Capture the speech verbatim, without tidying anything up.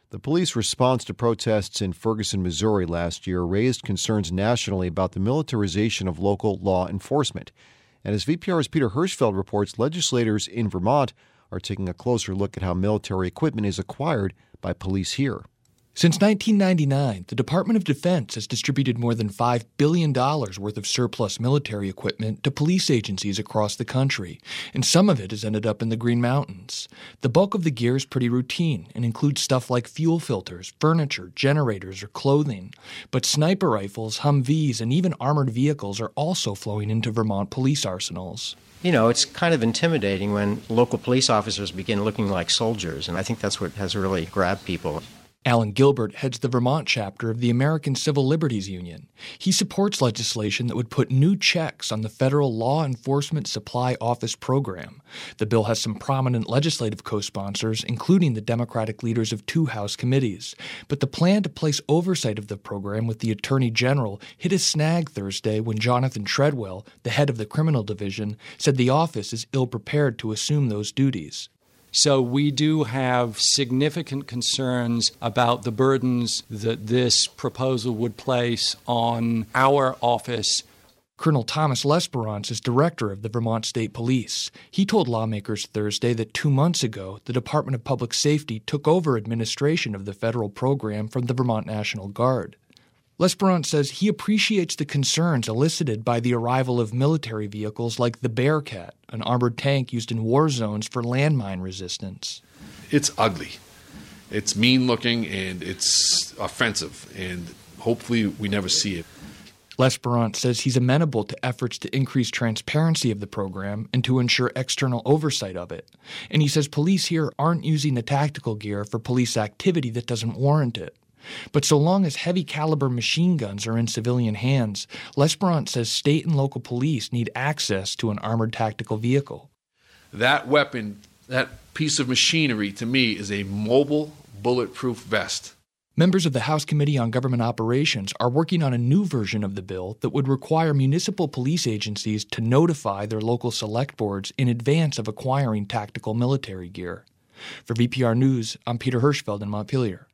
The police response to protests in Ferguson, Missouri last year raised concerns nationally about the militarization of local law enforcement. And as V P R's Peter Hirschfeld reports, legislators in Vermont are taking a closer look at how military equipment is acquired by police here. Since nineteen ninety-nine, the Department of Defense has distributed more than five billion dollars worth of surplus military equipment to police agencies across the country, and some of it has ended up in the Green Mountains. The bulk of the gear is pretty routine and includes stuff like fuel filters, furniture, generators, or clothing. But sniper rifles, Humvees, and even armored vehicles are also flowing into Vermont police arsenals. You know, it's kind of intimidating when local police officers begin looking like soldiers, and I think that's what has really grabbed people. Alan Gilbert heads the Vermont chapter of the American Civil Liberties Union. He supports legislation that would put new checks on the federal Law Enforcement Supply Office program. The bill has some prominent legislative co-sponsors, including the Democratic leaders of two House committees. But the plan to place oversight of the program with the Attorney General hit a snag Thursday when Jonathan Treadwell, the head of the Criminal Division, said the office is ill-prepared to assume those duties. So we do have significant concerns about the burdens that this proposal would place on our office. Colonel Thomas Lesperance is director of the Vermont State Police. He told lawmakers Thursday that two months ago, the Department of Public Safety took over administration of the federal program from the Vermont National Guard. Lesperance says he appreciates the concerns elicited by the arrival of military vehicles like the Bearcat, an armored tank used in war zones for landmine resistance. It's ugly. It's mean-looking, and it's offensive, and hopefully we never see it. Lesperance says he's amenable to efforts to increase transparency of the program and to ensure external oversight of it. And he says police here aren't using the tactical gear for police activity that doesn't warrant it. But so long as heavy-caliber machine guns are in civilian hands, Lesperance says state and local police need access to an armored tactical vehicle. That weapon, that piece of machinery, to me, is a mobile, bulletproof vest. Members of the House Committee on Government Operations are working on a new version of the bill that would require municipal police agencies to notify their local select boards in advance of acquiring tactical military gear. For V P R News, I'm Peter Hirschfeld in Montpelier.